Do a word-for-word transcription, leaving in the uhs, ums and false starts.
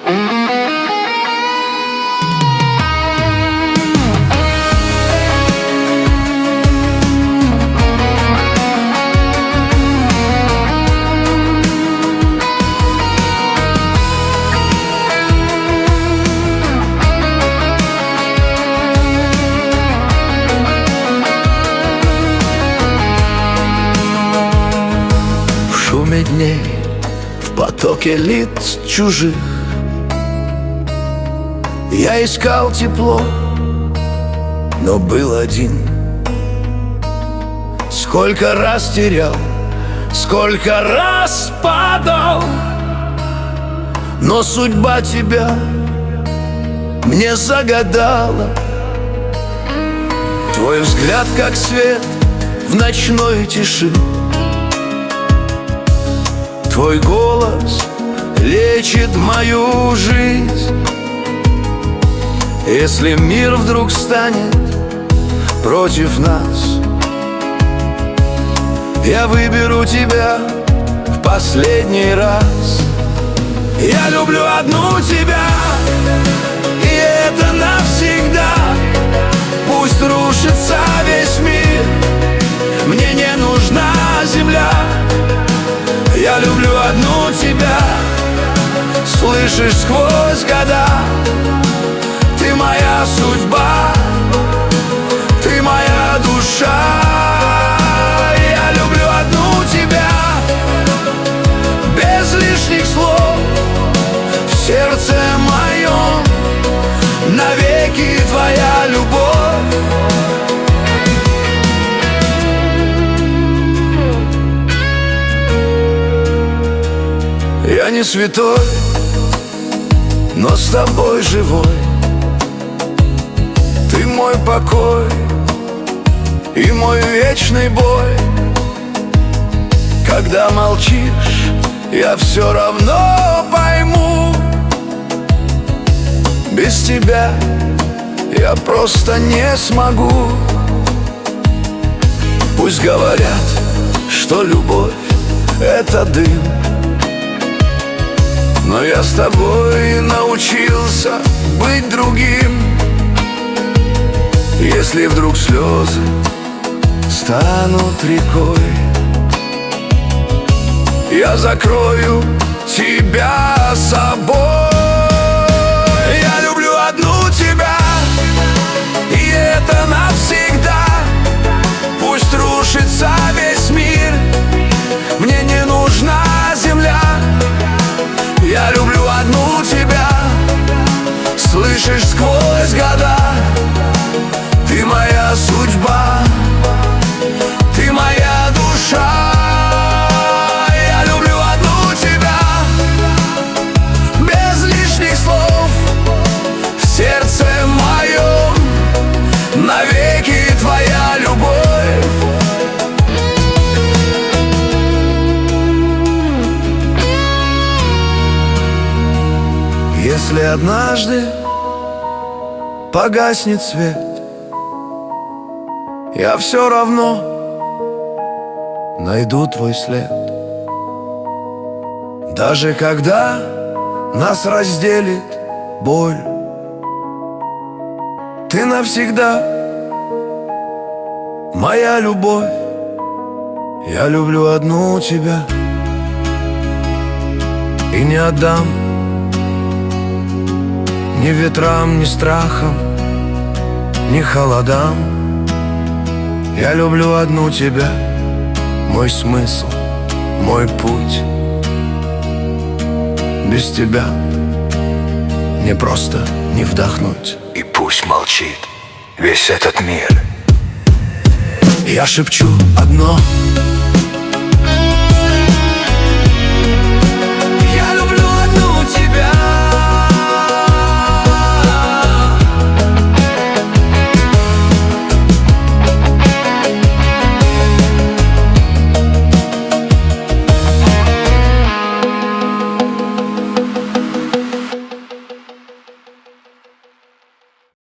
В шуме дней, в потоке лиц чужих я искал тепло, но был один. Сколько раз терял, сколько раз падал, но судьба тебя мне загадала. Твой взгляд, как свет в ночной тиши, твой голос лечит мою жизнь. Если мир вдруг станет против нас, я выберу тебя в последний раз. Я люблю одну тебя, и это навсегда. Пусть рушится весь мир, мне не нужна земля. Я люблю одну тебя, слышишь, сквозь года. Ты моя судьба, ты моя душа. Я люблю одну тебя, без лишних слов. В сердце моем навеки твоя любовь. Я не святой, но с тобой живой. Ты мой покой и мой вечный бой. Когда молчишь, я все равно пойму. Без тебя я просто не смогу. Пусть говорят, что любовь — это дым, но я с тобой научился быть другим. Если вдруг слезы станут рекой, я закрою тебя собой. Я люблю одну тебя, и это навсегда. Пусть рушится весь мир, мне не нужна земля. Я люблю одну тебя, слышишь, сквозь года. Ты моя судьба, ты моя душа. Я люблю одну тебя, без лишних слов. В сердце моем навеки твоя любовь. Если однажды погаснет свет, я все равно найду твой след. Даже когда нас разделит боль, ты навсегда моя любовь. Я люблю одну тебя и не отдам ни ветрам, ни страхам, ни холодам. Я люблю одну тебя, мой смысл, мой путь. Без тебя мне просто не вдохнуть. И пусть молчит весь этот мир. Я шепчу одно: